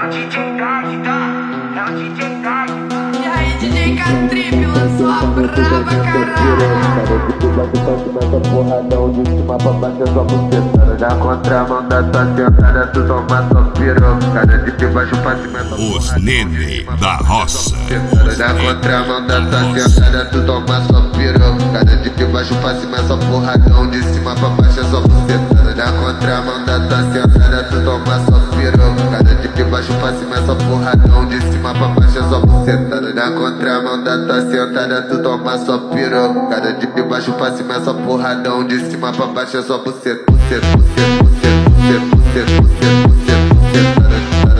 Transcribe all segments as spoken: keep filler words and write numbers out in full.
o D J Gagda, é o D J Gagda. E aí, D J Catrip lançou a braba, caralho. Começa porradão de cima pra baixo, é só bucetada. Na contramão da tua sentada, tu toma só pirocada. De baixo pra cima, só Os Nene da Roça. na contramão da tua sentada, tu toma só pirocada. De baixo pra cima, é só porradão. De cima pra baixo, é só bucetada. Na contramão da tua sentada, tu toma só pirocada. De baixo pra cima, é só porradão. De cima pra baixo, é só bucetada. Na contramão da tua sentada, tu toma só pirocada. De baixo pra cima, é só porradão. De cima pra baixo, é só buceta, buceta, buceta, buceta, buceta, buceta, buceta, buceta,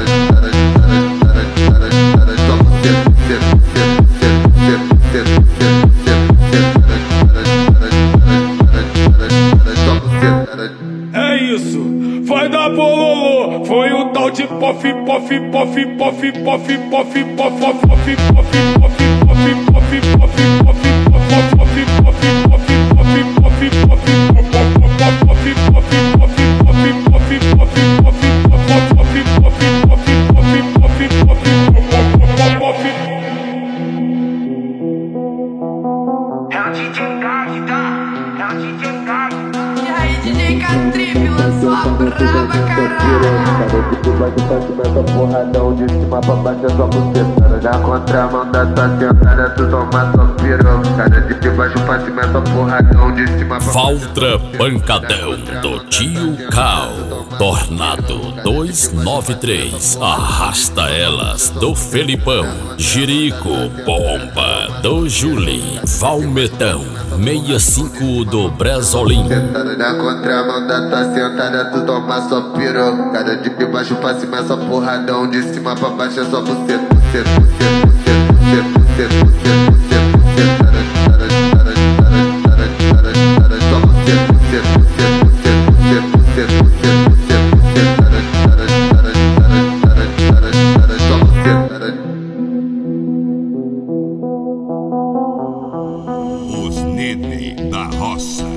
é isso, vai dar bololô. Foi o tal de pof, pof, pof, pof, pof, pof, pof, pof, pof, pof, É o D J Gagda, é o D J Gagda. E aí, D J Catrip lançou a braba, caralho. de baixo pra cima, é só porradão. De cima pra baixo, é só bucetada. Na contramão da tua sentada, tu toma só pirocada. De baixo pra cima, é só porradão. De cima pra baixo, Valtra Pancadão do Tio Cal. Tornado dois nove três, Arrasta Elas do Felipão. Jerico Bomba do Julinho. Valmetão sessenta e cinco do Bresolim. na contramão da tua sentada, tu toma só pirocada. De baixo pra cima, é só porradão. De cima pra baixo, é só buceta, buceta, buceta, buceta, buceta, buceta, buceta, buceta, só buceta, buceta, buceta, buceta, buceta, buceta, buceta, só buceta. Os Nene da Roça.